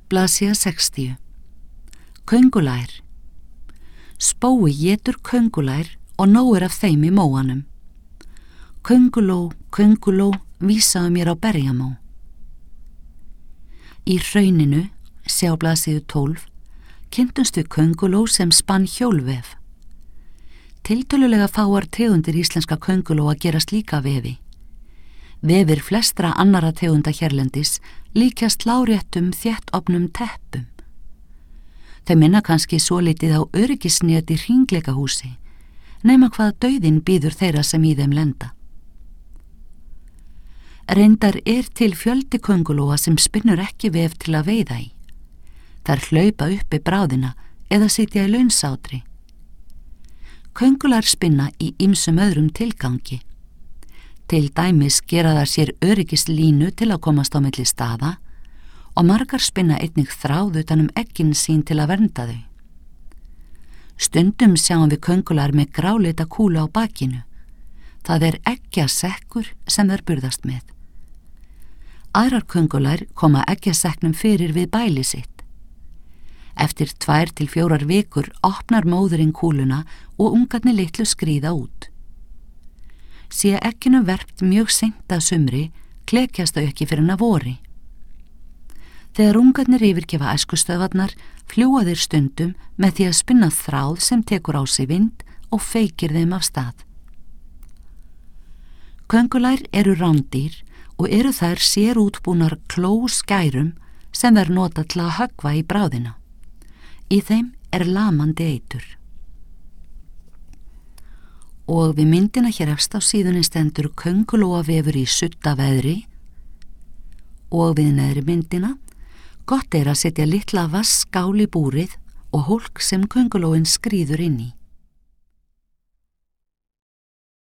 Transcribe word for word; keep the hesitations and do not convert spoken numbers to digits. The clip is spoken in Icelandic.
Blaðsíða sextíu. Köngulær. Spói étur köngulær og nóg er af þeim í móanum. Könguló, könguló, vísaðu mér á berjamó. Í hrauninu, sjá blaðsíðu tólf, kynntumst við könguló sem spann hjólvef. Tiltölulega fáar tegundir íslenska könguló að gerast líka vefi. Vefir flestra annara tegunda hérlendis líkjast láréttum þéttofnum teppum. Þau minna kannski svolítið á öryggisnet í hringleikahúsi, nema hvað dauðinn býður þeirra sem í þeim lenda. Reyndar er til fjöldi köngulóa sem spinnur ekki vef til að veiða í. Þær hlaupa uppi bráðina eða sitja í launsátri. Köngular spinna í ýmsum öðrum tilgangi. Til dæmis gera þær sér öryggislínu til að komast á milli staða og margar spinna einnig þráð utan um eggin sín til að vernda þau. Stundum sjáum við köngular með grálita kúlu á bakinu. Það er eggjasekkur sem þær burðast með. Aðrar köngular koma eggjasekknum fyrir við bæli sitt. Eftir tvær til fjórar vikur opnar móðurinn kúluna og ungarnir litlu skríða út. Sé egginu verpt mjög seint að sumri, klekjast þau ekki fyrir að vori. Þegar ungarnir yfirgefa æskustöðvarnar, fljúga þeir stundum með því að spinna þráð sem tekur á sig vind og feykir þeim af stað. Köngulær eru rándýr og eru þær sér útbúnar klóskærum sem þær nota til að höggva í bráðina. Í þeim er lamandi eitur. Og við myndina hér efst á síðunni stendur köngulóavefur í suddaveðri og við neðri myndina gott er að setja litla vassskál í búrið og hólk sem köngulóin skríður inn í.